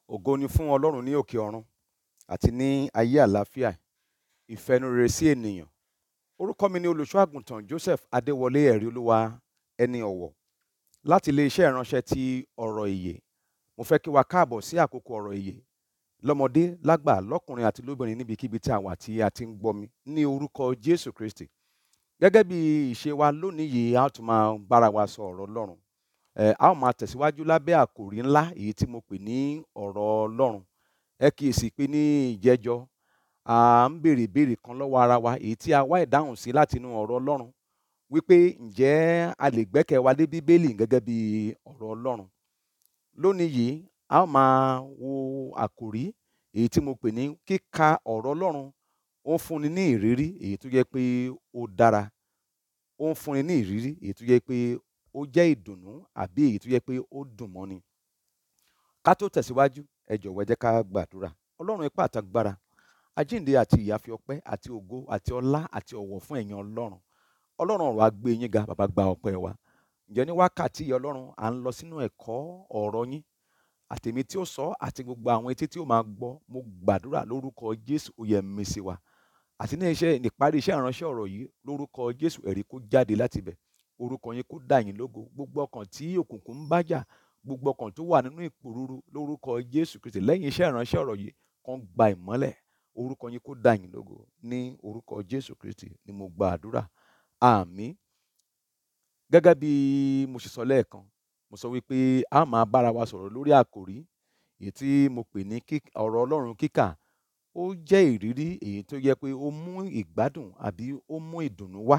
Ògo ni fún Ọlọ́run ní òkè ọ̀run àti ní ayé àlàáfíà, ìfẹ́nurere sí ènìyàn. Orúkọ mi ni olùṣọ́ àgùntàn Joseph Adéwọlé ẹ̀rí olúwa ẹni ọ̀wọ̀ láti ilé-iṣẹ́ ìránṣẹ́ ti ọ̀rọ̀ ìyè. Mo fẹ́ kí wa káàbọ̀ sí àkókò ọ̀rọ̀ ìyè lọ́mọdé lágbà lọ́kùnrin àti lóbìnrin níbikíbi tí a wà tí a ti ń gbọ́ mi ní orúkọ Jésù Kristi. Gẹ́gẹ́ bí ìṣe wa lónìí yìí, a ó tún máa bára wa sọ ọ̀rọ̀ Ọlọ́run. A ó máa tẹ̀síwájú lábẹ́ àkòrí ńlá èyí tí mo pè ní ọ̀rọ̀ Ọlọ́run. Ẹ kíyèsí pé ní ìjẹ́jọ́ à ń béèrè ìbéèrè kan lọ́wọ́ ara wa èyí tí a wá ìdáhùn sí láti inú ọ̀rọ̀ Ọlọ́run, wípé ǹjẹ́ a lè gbẹ́kẹ̀ wa lé Bíbélì gẹ́gẹ́ bí ọ̀rọ̀ Ọlọ́run. Lónìí yìí a ó máa wo àkòrí èyí tí mo pè ní kíka ọ̀rọ̀ Ọlọ́run ó ń fúnni ní ìrírí èyí tó jẹ́ pé ó dára, ó ń fúnni ní ìrírí èyí tó jẹ́ pé ó jẹ́ ìdùnnú àbí èyí tó jẹ́ pé ó dùn mọ́ni. Ká tó tẹ̀síwájú, ẹ jọ̀wọ́ ẹ jẹ́ ká gbàdúrà. Ọlọ́run ipá àtàgbára, àjíǹde àti ìyè, a fi ọpẹ́ àti ògo àti ọlá àti ọ̀wọ̀ fún ẹ̀yin Ọlọ́run. Ọlọ́run ọ̀rọ̀ á gbé yín ga, bàbá gba ọpẹ́ wa. Ǹjẹ́ ní wákàtí yìí Ọlọ́run, à ń lọ sínú ẹ̀kọ́ ọ̀rọ̀ yín, àtèmi tí ó sọ àti gbogbo àwọn etí tí ó máa gbọ́. Mo gbàdúrà lórúkọ Jésù, ó yẹ mí sí wa. Àti ní ìparí iṣẹ́ ìránṣẹ́ ọ̀rọ̀ yìí, lórúkọ Jésù, ẹ̀rí kó jáde láti ibẹ̀. Orúkọ yín kó dà yín lógo. Gbogbo ọkàn tí òkùnkùn ń bá jà, gbogbo ọkàn tó wà nínú ìpòrúru, lórúkọ Jésù Kristi, lẹ́yìn iṣẹ́ ìránṣẹ́ ọ̀rọ̀ yìí, kàn gba ìmọ́lẹ̀. Orúkọ yín kó dà yín lógo. Ní orúkọ Jésù Kristi ni mo gba àdúrà. Àmín. Gẹ́gẹ́ bí mo ṣe sọ lẹ́ẹ̀kan, mo sọ wípé a máa bára wa sọ̀rọ̀ lórí àkòrí èyí tí mo pè ní ọ̀rọ̀ Ọlọ́run kíkà. Ó jẹ́ ìrírí èyí tó yẹ pé ó mú ìgbádùn àbí ó mú ìdùnnú wá.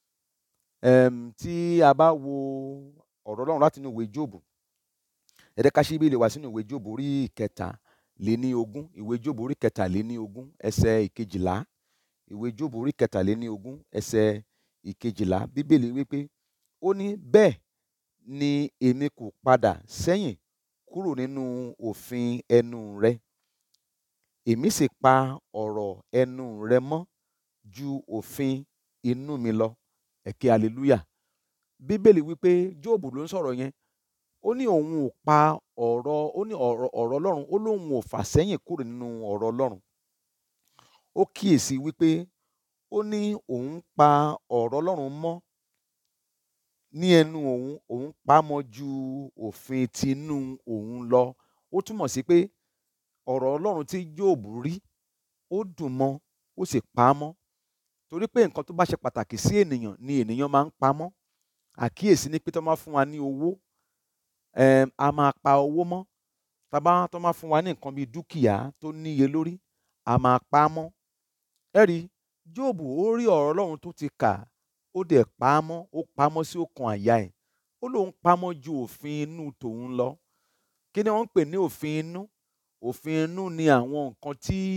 Tí a bá wo ọ̀rọ̀ Ọlọ́run láti inú ìwé Jóòbù, ẹ jẹ́ ká ṣí Bíbélì wá sínú ìwé Jóòbù orí kẹtàléníogún, ìwé Jóòbù orí kẹtàléníogún ẹsẹ̀ ìkejìlá. Ìwé Jóòbù orí kẹtàléníogún ẹsẹ̀ ìkejìlá. Bíbélì wípé, ó ní, bẹ́ẹ̀ ni èmi kò padà sẹ́yìn kúrò nínú òfin ẹnu rẹ, èmi sì pa ọ̀rọ̀ ẹnu rẹ mọ́ ju òfin inú mi lọ. Ẹ ké hallelujah. Bíbélì wípé Jóòbù ló ń sọ̀rọ̀ yẹn. Ó ní òun ò pa ọ̀rọ̀ Ọlọ́run, ó lóun ò fà sẹ́yìn kúrò nínú ọ̀rọ̀ Ọlọ́run. Ó kíyèsí wípé ó ní òun pa ọ̀rọ̀ Ọlọ́run mọ́ ní ẹnu òun pa á mọ́ ju òfin tinú òun lọ. Ó túmọ̀ sí pé ọ̀rọ̀ Ọlọ́run tí Jóòbù rí ó dùn mọ́, ó sì pa á mọ́. Torí pé nǹkan tó bá ṣe pàtàkì sí ènìyàn ni ènìyàn máa ń pa mọ́. Àkíyèsí ni pé tó máa fún wa ní owó, a máa pa owó mọ́. Tó máa fún wa ní nǹkan bíi dúkìá tó níye lórí, a máa pa á mọ́. Ẹ rí, Jóòbù ó rí ọ̀rọ̀ Ọlọ́run tó ti kà, ó dẹ̀ pa á mọ́, ó pa á mọ́ sí ọkàn àyà ẹ̀. Ó lóun pa á mọ́ ju òfin inú tòun lọ. Kí ni wọ́n ń pè ní òfin inú? Òfin inú ni àwọn nǹkan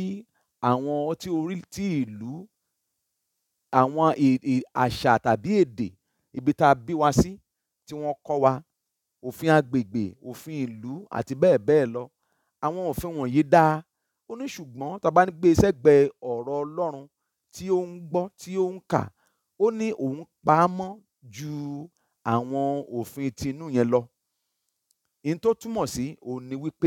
tí ìlú, àwọn àṣà tàbí èdè ibi tá a bí wa sí tí wọ́n kọ́ wa. Òfin agbègbè, òfin ìlú àti bẹ́ẹ̀ bẹ́ẹ̀ lọ. Àwọn òfin wọ̀nyí dáa. Ó ní ṣùgbọ́n tá a bá gbé sẹ́gbẹ̀ẹ́ ọ̀rọ̀ Ọlọ́run tí ó ń gbọ́, tí ó ń kà, ó ní òun pa á mọ́ ju àwọn òfin tinú yẹn lọ. Ìyẹn tó túmọ̀ sí òun ni wípé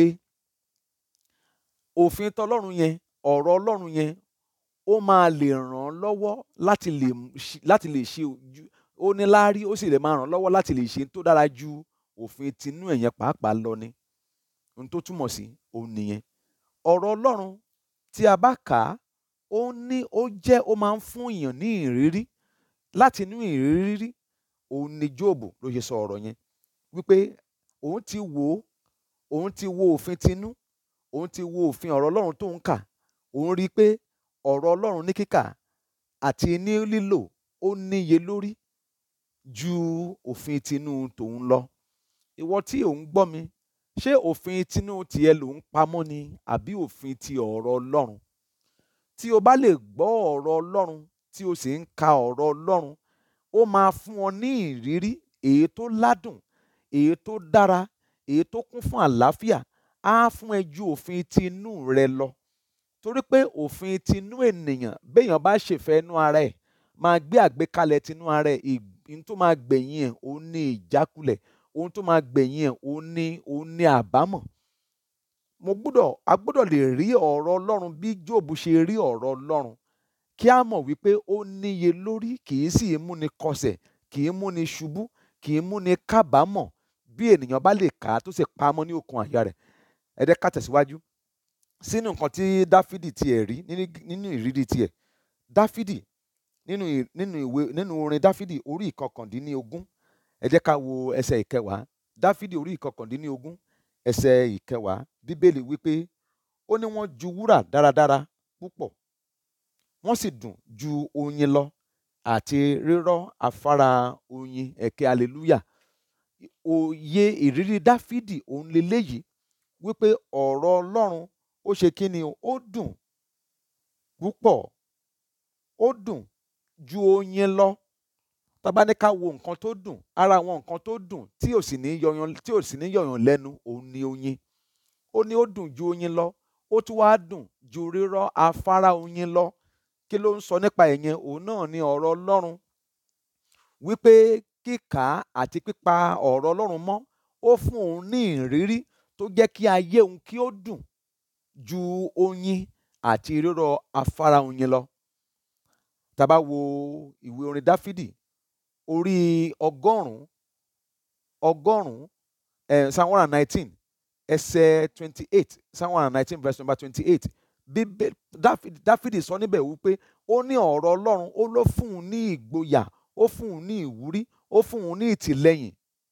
òfin tọlọ́run yẹn, ọ̀rọ̀ Ọlọ́run yẹn, ó máa lè ràn án lọ́wọ́ láti lè ṣe ó ní láárí, ó sì lè máa ràn án lọ́wọ́ láti lè ṣe tó dára ju òfin tinú ẹ̀yẹn pàápàá lọ ni. Ohun tó túmọ̀ sí òun nìyẹn. Ọ̀rọ̀ Ọlọ́run tí a bá kà á, ó máa ń fún èèyàn ní ìrírí. Láti inú ìrírí, òun ni Jóòbù ló ṣe sọ ọ̀rọ̀ yẹn. Wípé òun ti wo òfin tinú, òun ti wo òfin ọ̀rọ̀ Ọlọ́run tó ń kà. Òun rí i pé ọ̀rọ̀ Ọlọ́run ní kíkà àti ní lílò ó níye lórí ju òfin tinú tòun lọ. Ìwọ tí ò ń gbọ́ mi, ṣé òfin tinú tiẹ̀ ló ń pamọ́ ni àbí òfin ti ọ̀rọ̀ Ọlọ́run? Tí o bá lè gbọ́ ọ̀rọ̀ Ọlọ́run tí o sì ń ka ọ̀rọ̀ Ọlọ́run, ó máa fún ọ ní ìrírí èyí tó ládùn, èyí tó dára, èyí tó kún fún àlàáfíà. Á fún ẹ ju òfin tinú rẹ lọ. Torí pé òfin tinú ènìyàn, béèyàn bá ṣèfẹ́ inú ara ẹ̀, máa gbé àgbékalẹ̀ tinú ara ẹ̀, ohun tó máa gbẹ̀yìn ẹ̀ òun ní ìjákulẹ̀, ohun tó máa gbẹ̀yìn ẹ̀ òun ní àbámọ̀. a gbọ́dọ̀ lè rí ọ̀rọ̀ Ọlọ́run bí Jóòbù ṣe rí ọ̀rọ̀ Ọlọ́run, kí a mọ̀ wípé ó níye lórí, kì í sì í múni kọsẹ̀, kì í múni ṣubú, kì í múni kábàámọ̀ bí ènìyàn bá lè kà á tó sì pamọ́ ní okùn àyà rẹ̀. Ẹ jẹ́ ká tẹ̀síwájú sínú nǹkan tí Dáfídì tiẹ̀ rí nínú ìrírí tiẹ̀. Dáfídì nínú orin Dáfídì orí ìkọkàndínlógún, ẹ jẹ́ ká wo ẹsẹ̀ ìkẹwàá. Dáfídì orí ìkọkàndínlógún ẹsẹ̀ ìkẹwàá, Bíbélì wípé ó ní wọ́n ju wúrà dáradára púpọ̀, wọ́n sì dùn ju oyin lọ àti rírọ́ afárá oyin. Ẹ̀kẹ́ hallelujah. Òye ìrírí Dáfídì òun leléyìí, wípé ọ̀rọ̀ Ọlọ́run ó ṣe kí ni, ó dùn púpọ̀, ó dùn ju oyin lọ. Tá bá ní ká wo nǹkan tó dùn, ara àwọn nǹkan tó dùn tí ò sì ní yọ̀yàn lẹ́nu òun ni oyin. Ó ní ó dùn ju oyin lọ, ó tún wá dùn ju rírọ́ afárá oyin lọ. Kí ló ń sọ nípa ìyẹn? Òun náà ni ọ̀rọ̀ Ọlọ́run, wípé kíkà àti pípa ọ̀rọ̀ Ọlọ́run mọ́ ó fún òun ní ìrírí tó jẹ́ kí ayé òun kí ó dùn ju oyin àti rírọ́ afárá oyin lọ. Tá bá wo ìwé orin Dáfídì orí ọgọ́rùn-ún Psalm 119 ẹsẹ̀ 28, Psalm 119 verse number 28. Dáfídì sọ níbẹ̀ wípé ó ní ọ̀rọ̀ Ọlọ́run ó ló fún un ní ìgboyà, ó fún un ní ìwúrí, ó fún un ní ìtìlẹ́yìn.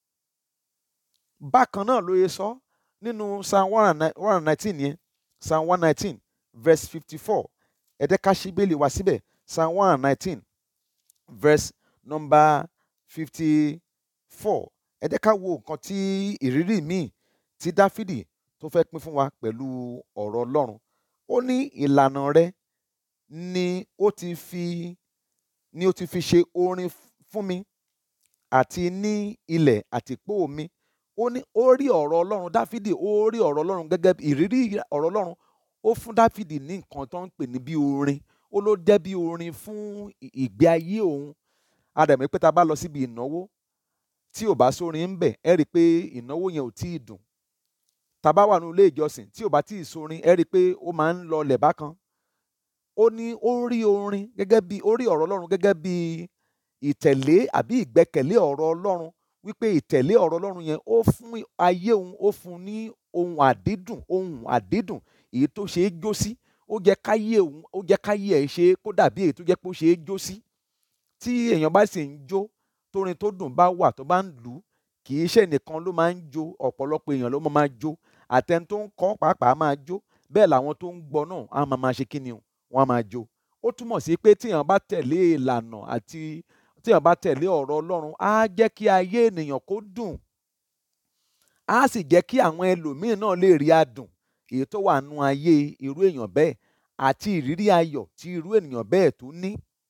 Bákan náà ló yẹ sọ nínú Psalm 119 yẹn, Psalm 119 verse 54. Ẹ jẹ́ ká ṣí Bíbélì wá síbẹ̀. Psalm 119 verse number 54. Ẹ jẹ́ ká wo nǹkan tí ìrírí míì tí Dáfídì tó fẹ́ pín fún wa pẹ̀lú ọ̀rọ̀ Ọlọ́run. Ó ní ìlànà rẹ ni ó ti fi ṣe orin fún mi àti ní ilẹ̀ àtìpó mi. Ó ní ó rí ọ̀rọ̀ Ọlọ́run. Dáfídì ó rí ọ̀rọ̀ Ọlọ́run gẹ́gẹ́ bí ìrírí ọ̀rọ̀ Ọlọ́run. Ó fún Dáfídì ní nǹkan tó ń pè ní bí orin. Ó ló jẹ́ bí orin fún ìgbé ayé òun. A dẹ̀ mọ̀ pé tá bá lọ síbi ìnáwó tí ò bá sórin ń bẹ̀, ẹ rí i pé ìnáwó yẹn ò tí ì dùn. Tá bá wà ní ilé ìjọsìn tí ò bá tí ì sórin, ẹ rí i pé ó máa ń lọlẹ̀ bákan. Ó ní ó rí orin gẹ́gẹ́ bí, ó rí ọ̀rọ̀ Ọlọ́run gẹ́gẹ́ bí ìtẹ̀lé àbí ìgbẹ́kẹ̀lé ọ̀rọ̀ Ọlọ́run, wípé ìtẹ̀lé ọ̀rọ̀ Ọlọ́run yẹn ó fún ayé òun, ó fún ní ohun àdídùn èyí tó ṣe é jó sí. Ó jẹ́ káyé ẹ̀ ṣe kó dàbí èyí tó jẹ́ pé ó ṣe é jó sí. Tí èèyàn bá sì ń jó, tórin tó dùn bá wà tó bá ń lù ú, kì í ṣe nìkan ló máa ń jó, ọ̀pọ̀lọpọ̀ èèyàn ló máa jó. Àtẹni tó ń kọ pàápàá máa jó, bẹ́ẹ̀ làwọn tó ń gbọ́ náà á máa ṣe kí ni o, wọ́n á máa jó. Ó túmọ̀ sí pé tí èèyàn bá tẹ̀lé ìlànà àti tí èèyàn bá tẹ̀lé ọ̀rọ̀ Ọlọ́run, á jẹ́ kí ayé ènìyàn kó dùn. Á sì jẹ́ kí àwọn ẹlòmíín náà lè rí adùn èyí tó wà nínú ayé irú èèyàn bẹ́ẹ̀ àti ìrírí ayọ̀ tí irú ènìyàn bẹ́ẹ̀ tó ní.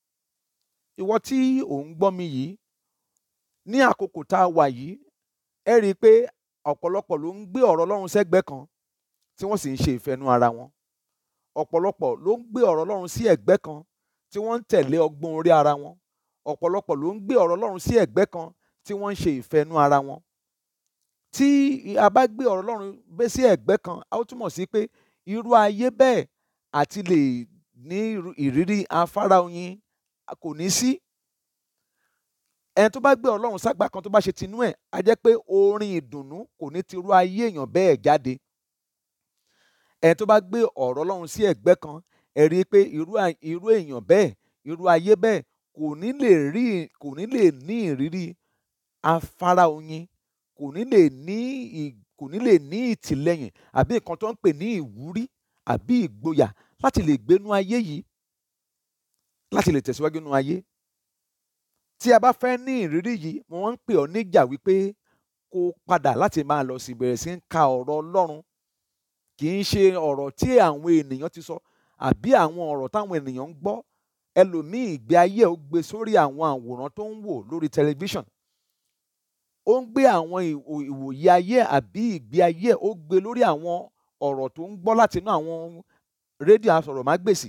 Ìwọ tí ò ń gbọ́ mi yìí, ní àkókò tá a wà yìí, ẹ rí i pé ọ̀pọ̀lọpọ̀ ló ń gbé ọ̀rọ̀ Ọlọ́run sẹ́gbẹ̀ẹ́ kan tí wọ́n sì ń ṣe ìfẹ́nú ara wọn. Ọ̀pọ̀lọpọ̀ ló ń gbé ọ̀rọ̀ Ọlọ́run sí ẹ̀gbẹ́ kan tí wọ́n ń tẹ̀lé ọgbọ́n orí ara wọn. Ọ̀pọ̀lọpọ̀ ló ń gbé ọ̀rọ̀ Ọlọ́run sí ẹ̀gbẹ́ kan tí wọ́n ń ṣe ìfẹ́nú ara wọn. Tí a bá gbé ọ̀rọ̀ Ọlọ́run gbé sí ẹ̀gbẹ́ kan, ó túmọ̀ sí pé irú ayé bẹ́ẹ̀ àti lè ní ìrírí afárá oyin kò ní sí. Ẹni tó bá gbé ọ̀rọ̀ Ọlọ́run ságbá kan tó bá ṣe tinú ẹ̀, á jẹ́ pé orin ìdùnnú kò ní ti irú ayé èèyàn bẹ́ẹ̀ jáde. Ẹni tó bá gbé ọ̀rọ̀ Ọlọ́run sí ẹ̀gbẹ́ kan, ẹ rí i pé irú èèyàn bẹ́ẹ̀, irú ayé bẹ́ẹ̀ kò ní lè ní ìrírí afárá oyin, kò ní lè ní ìtìlẹ́yìn àbí nǹkan tó ń pè ní ìwúrí àbí ìgboyà láti lè gbénú ayé yìí, láti lè tẹ̀síwájú nínú ayé. Tí a bá fẹ́ ní ìrírí yìí, mo wọ́n ń pè ọ́ níjà wípé kó padà láti máa lọ sí bẹ̀rẹ̀ sí ń ka ọ̀rọ̀ Ọlọ́run. Kì í ṣe ọ̀rọ̀ tí àwọn ènìyàn ti sọ àbí àwọn ọ̀rọ̀ táwọn ènìyàn ń gbọ́. Ẹlòmíì ìgbé ayé ó gbé sórí àwọn àwòrán tó ń wò lórí tẹlifíṣàn. Ó ń gbé àwọn ìwòye ayé àbí ìgbé ayé ó gbé lórí àwọn ọ̀rọ̀ tó ń gbọ́ láti inú àwọn rédíò asọ̀rọ̀mágbèsì.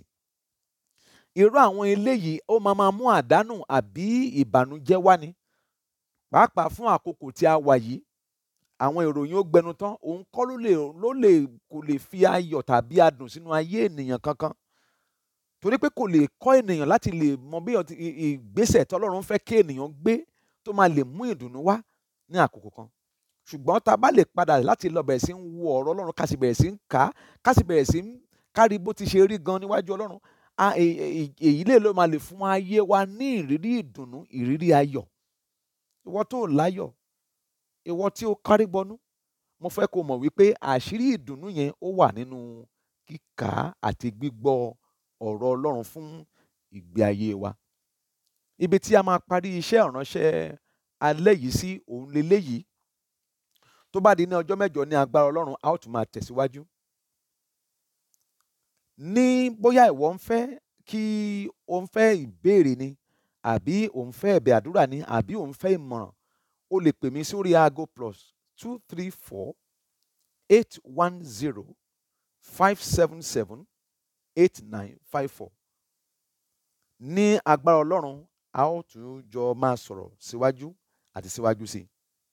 Irú àwọn eléyìí ó máa mú àdánù àbí ìbànújẹ́ wá ni. Pàápàá fún àkókò tí a wà yìí, àwọn ìròyìn ó gbẹnu tán, òun kọ́ kò lè fi ayọ̀ tàbí adùn sínú ayé ènìyàn kankan, torí pé kò lè kọ́ ènìyàn láti lè mọ bí ìgbésẹ̀ tọ́lọ́run fẹ́ kí ènìyàn gbé tó máa lè mú ìdùnnú wá ní àkókò kan. Ṣùgbọ́n tá a bá lè padà láti lọ bẹ̀rẹ̀ sí ń wo ọ̀rọ̀ Ọlọ́run, ká sì bẹ̀rẹ̀ sí ń kà á, ká sì bẹ̀rẹ̀ sí ń kárí bó ti ṣe rí gan níwájú Ọlọ́run, èyí ló máa lè fún ayé wa ní ìrírí ìdùnnú, ìrírí ayọ̀. Ìwọ tó láyọ̀, ìwọ tí ó kárí bọnú, mo fẹ́ kó mọ̀ wípé àṣírí ìdùnnú yẹn ó wà nínú kíkà àti gbígbọ́ ọ̀rọ̀ Ọlọ́run fún ìgbé ayé wa. Ibi tí a máa parí iṣẹ́ ìránṣẹ́ alẹ́ yìí sí òun leléyìí. Tó bá di ní ọjọ́ mẹ́jọ ní agbára Ọlọ́run, a ó tún máa tẹ̀síwájú. Ní bóyá ìwọ ń fẹ́ ìbéèrè ni, àbí ò ń fẹ́ ẹ̀bẹ̀ àdúrà ni, àbí ò ń fẹ́ ìmọ̀ràn, o lè pè mí sórí aago +234 810 577 8954. Ní agbára Ọlọ́run, a ó tún jọ máa sọ̀rọ̀ síwájú àti síwájú sí i.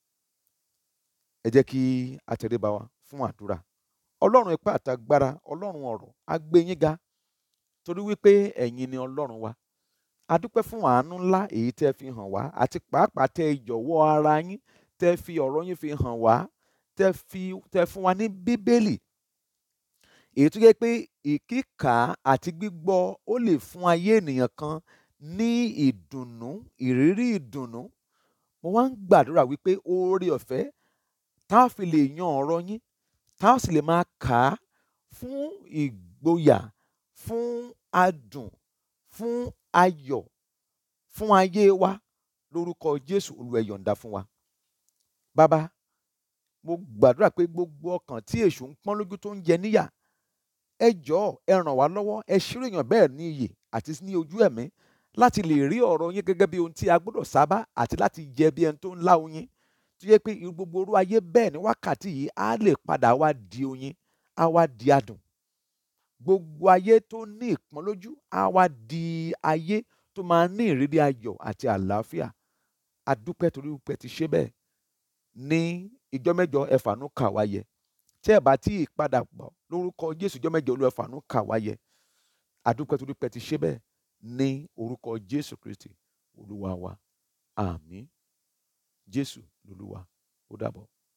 Ẹ jẹ́ kí a tẹríba wa fún àdúrà. Ọlọ́run ipá àtagbára, Ọlọ́run ọ̀rọ̀, a gbé yín ga torí wípé ẹ̀yin ni Ọlọ́run wa. A dúpẹ́ fún àánú ńlá èyí tẹ́ fi hàn wá, àti pàápàá tẹ́ jọ̀wọ́ ara yín, tẹ́ fi ọ̀rọ̀ yín fi hàn wá, tẹ́ fún wa ní Bíbélì, èyí tó jẹ́ pé ìkíkà àti gbígbọ́ ó lè fún ayé ènìyàn kan ní ìdùnnú, ìrírí ìdùnnú. Mo wá ń gbàdúrà wípé oore ọ̀fẹ́ tá a fi lè yan ọ̀rọ̀ yín, tá a sì lè máa kà á fún ìgboyà, fún adùn, fún ayọ̀, fún ayé wa, lórúkọ Jésù, Olúwa ẹ yọ̀ǹda fún wa. Bàbá, mo gbàdúrà pé gbogbo ọkàn tí èṣù ń pọ́n lójú tó ń jẹ níyà, ẹ jọ̀ọ́ ẹ ràn wá lọ́wọ́, ẹ ṣírò èèyàn bẹ́ẹ̀ ní iyè àti ní ojú ẹ̀mí láti lè rí ọ̀rọ̀ yín gẹ́gẹ́ bí ohun tí a gbọ́dọ̀ sábà, àti láti jẹ bí ẹni tó ń lá oyin, tó yẹ pé gbogbo orú ayé bẹ́ẹ̀ ní wákàtí yìí á lè padà wá di oyin, á wá di adùn. Gbogbo ayé tó ní ìpọ́nlójú á wá di ayé tó máa ní ìrírí ayọ̀ àti àlàáfíà. A dúpẹ́ torí pé ti ṣe bẹ́ẹ̀. Ní ìjọ́ mẹ́jọ ẹ fàánú kà wá yẹ. Tí ẹ bá tí ì padà bọ̀, lórúkọ Jésù, ìjọ́ mẹ́jọ Olúwa ẹ fàánú kà wá yẹ. A dúpẹ́ torí pé ti ṣe bẹ́ẹ̀ ní orúkọ Jésù Kristi Olúwa wa. Àmín. Jésù lolúwa. Ó dàbọ̀.